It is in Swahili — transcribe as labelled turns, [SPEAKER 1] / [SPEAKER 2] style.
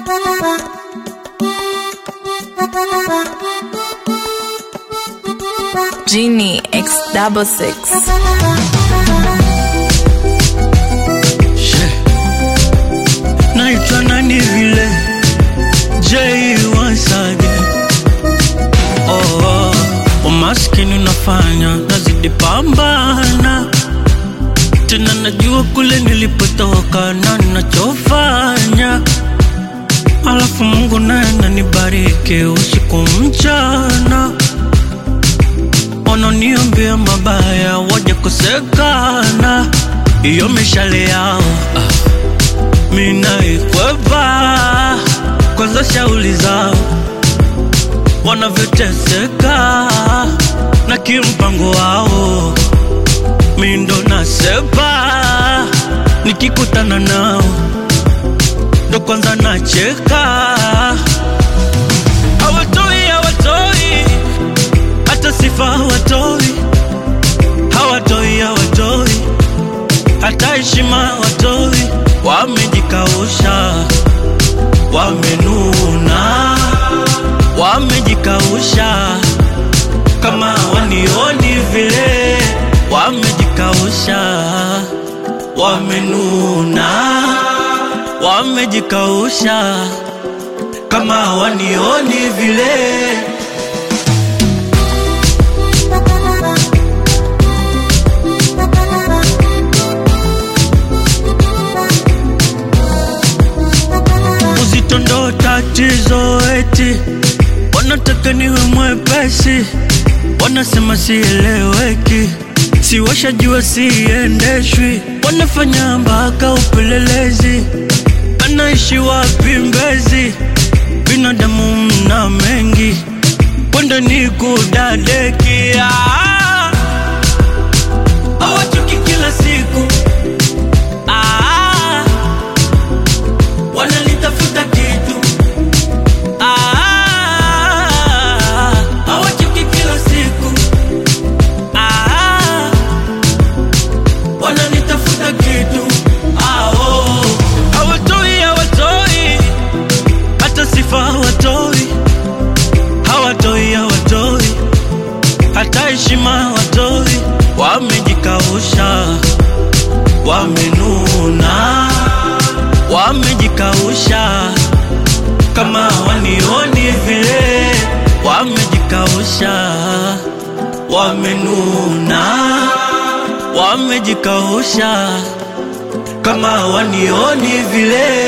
[SPEAKER 1] Genie X66.
[SPEAKER 2] Naitwa nani vile J once again. Umaskini unafanya nazidi pambana, tena najua kule nilipotoka na nachofanya. Alafu Mungu naye ananibariki usiku mchana. Wananiambia mabaya waje kusekana, iyo mishale yao mina ikwepa. Kwanza shauli zao wanavyoteseka na kimpango wao, mindo nasepa. Nikikutana nao ndo kwanza nacheka. Hawatoi hata sifa, hawatoi hata heshima, hawatoi. Wamejikausha, wamenuna, wamejikausha kama wanioni vile. Wamejikausha, wamenuna, wamejikausha kama wanioni vile. Uzito ndo tatizo eti, wanataka niwe mwepesi, wanasema sieleweki, si washajua siendeshwi. Wanafanya mpaka upelelezi, anaishi wapi Mbezi. Binadamu mna mengi, kwenda ni kudadeki. Hawachoki kila siku, wanalitafuta kitu. Hawachoki kila siku, wanalitafuta kitu. Hawatoi hata sifa, hawatoi hata heshima, hawatoi. Wamejikausha, wamenuna, wamejikausha kama wanioni vile. Wamejikausha, wamenuna, wamejikausha kama wanioni vile.